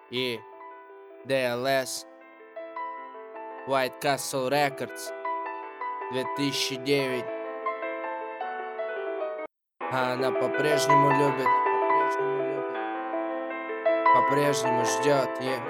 И DLS, White Castle Records, 2009. А она по-прежнему любит, по-прежнему ждет.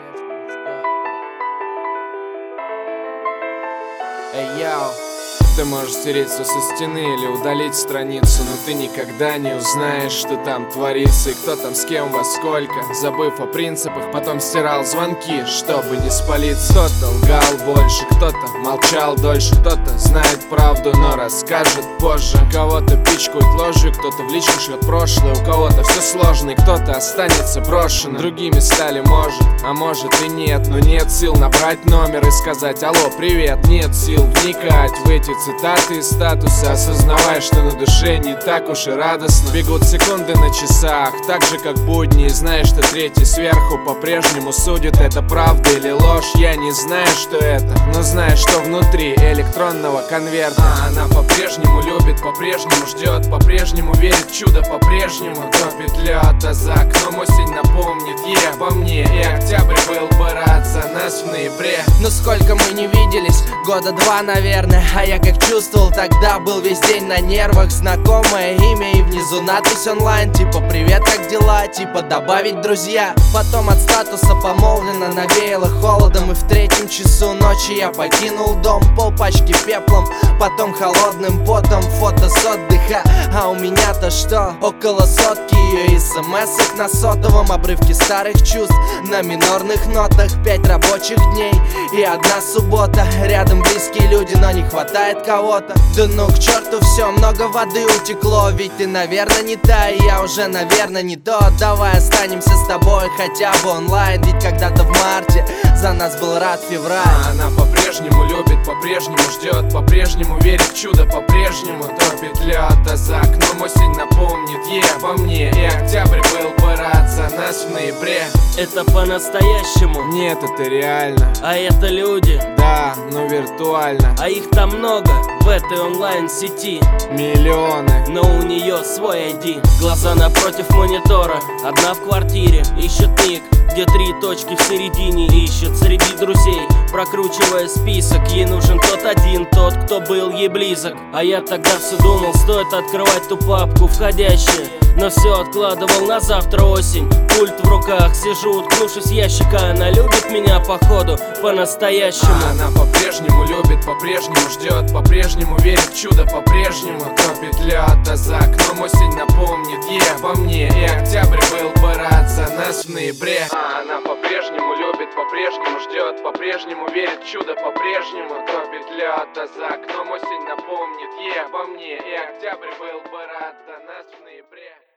Эй, яу. Ты можешь стереть все со стены или удалить страницу, но ты никогда не узнаешь, что там творится и кто там с кем во сколько. Забыв о принципах, потом стирал звонки, чтобы не спалиться. Кто-то лгал больше, кто-то молчал дольше, кто-то знает правду, но расскажет позже. Кого-то пичкают ложью, кто-то в личку шлет прошлое, у кого-то все сложно и кто-то останется брошенным. Другими стали может, а может и нет, но нет сил набрать номер и сказать: алло, привет. Нет сил вникать в эти цитаты из статуса, осознавая, что на душе не так уж и радостно. Бегут секунды на часах, так же как будни, и знаешь, что третий сверху по-прежнему судит, это правда или ложь. Я не знаю, что это, но знаю, что внутри электронного конверта. Она по-прежнему любит, по-прежнему ждет, по-прежнему верит в чудо, по-прежнему топит лед, а за окном осень напомнит ей обо мне. И октябрь был бы рад за нас в ноябре. Но сколько мы не виделись, года два, наверное. А я как чувствовал тогда, был весь день на нервах. Знакомое имя и внизу надпись онлайн, типа привет, как дела, типа добавить друзья. Потом от статуса помолвлено навеяло холодом, и в третьем часу ночи я покинул дом, полпачки пеплом, потом холодным потом, фото с отдыха. А у меня-то что? Около сотки ее смс-ок на сотовом, обрывки старых чувств на минорных нотах, 5 рабочих дней и одна суббота. Рядом близкие люди, но не хватает кого-то. Да ну к черту все, много воды утекло. Ведь ты, наверное, не та, и я уже, наверное, не тот. Давай останемся с тобой хотя бы онлайн, ведь когда-то в марте за нас был рад февраль. Она по-прежнему любит, по-прежнему ждет, по-прежнему верит в чудо, по-прежнему топит лед, а за окном осень напомнит ей обо мне. И октябрь был бы рад за нас в ноябре. Это по-настоящему? Нет, это реально. А это люди? Да, но виртуально. А их там много в этой онлайн-сети, миллионы. но у нее свой ID. Глаза напротив монитора, одна в квартире, ищет ник, где 3 точки в середине, ищет среди друзей, прокручивая список. Ей нужен тот один, тот, кто был ей близок. А я тогда все думал, стоит открывать ту папку входящую, но все откладывал на завтра осень. Пульт в руках, сижу, уткнувшись в ящика. Она любит меня походу по-настоящему. Она по-прежнему любит, по-прежнему ждет, по-прежнему верит в чудо, по-прежнему топит лед, а за окном осень напомнит ей обо мне. И октябрь был бы рад за нас в ноябре. Она по-прежнему любит, по-прежнему ждет, по-прежнему верит в чудо, по-прежнему топит лед, а за окном осень напомнит ей обо мне. И октябрь был бы рад за нас в ноябре.